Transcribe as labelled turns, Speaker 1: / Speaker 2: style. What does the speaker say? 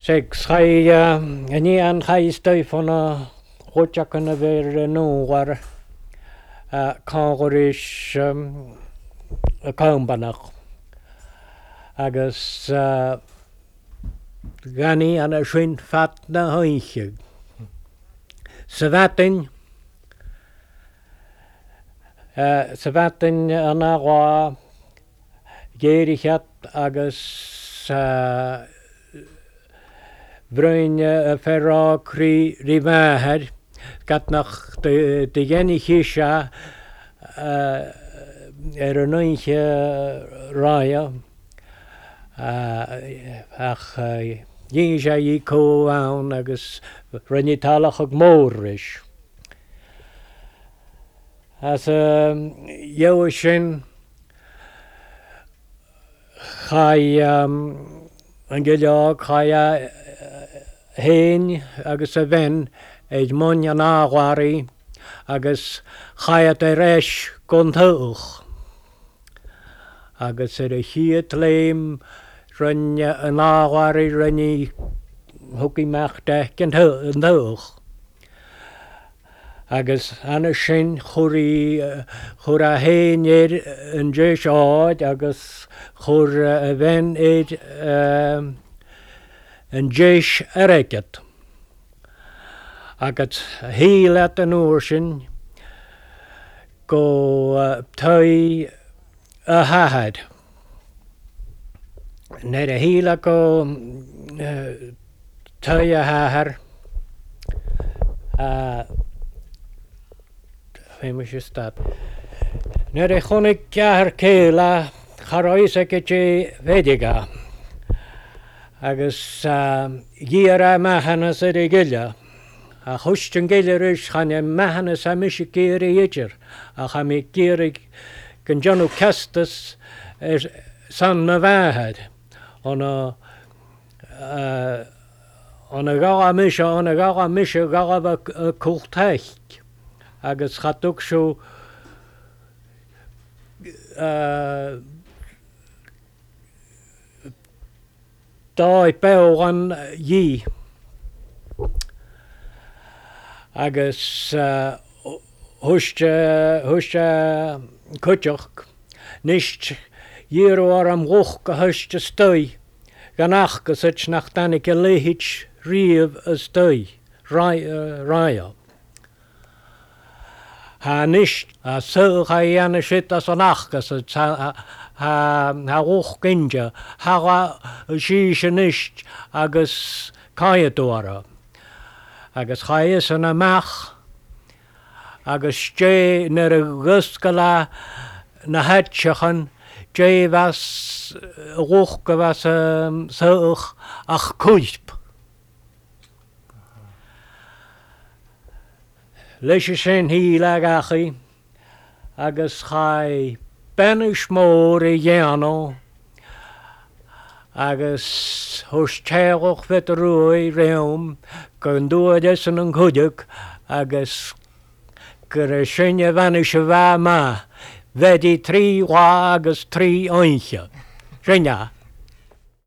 Speaker 1: Chai ni an chai stoi von a rochak na ver no war kangorish a kaumbanach agus gani an a schön fat na hoinche. Savatin an a roa gerichat agus Bruin ferra kri rivaher gat nach de genichisha nointje raya ach jinja ko aan agus renitala gmorish as Jooshin chai Angela chaya hen agus a ven eid mon an áhari agus chayat reis gontuch agus a hiet leim runne an áhari runni hookie machte ken tuch agus an sin chur a hen an jeis áid agus chur a ven eid an jeis ereket. Agat heel at an ocean go tui a hahad. Net a heel go tui a hahar. Famous is dat. Net a chonig kjahar kela charoisa ke vediga. Agus gira mahanas a gilla. A chustin gillerish chane mahanas a mishikiri idir. A chami girig ganjanu castus san na vahad. On a gaga misha gaga kultaich. Agus chatuk shu dau bewan yi agus huscha kutjoch nicht jero am roch gehuschte stoi ganach gesitch nach danike lehich riev a stoi raya ha nicht a so hayane shit as anach gesitch ha roch ginja ha shisha nicht agus kayadora agus chayes an amach agus jay ner guskala na hatchachan jay was roch was soch ach kuip leis sin hi lagachi agus chai benish mór iano agus hostéoch vet roi reum gonduades an guduk agus greshinje vanish vama vedi 3 agus 3 ointje. Rinja.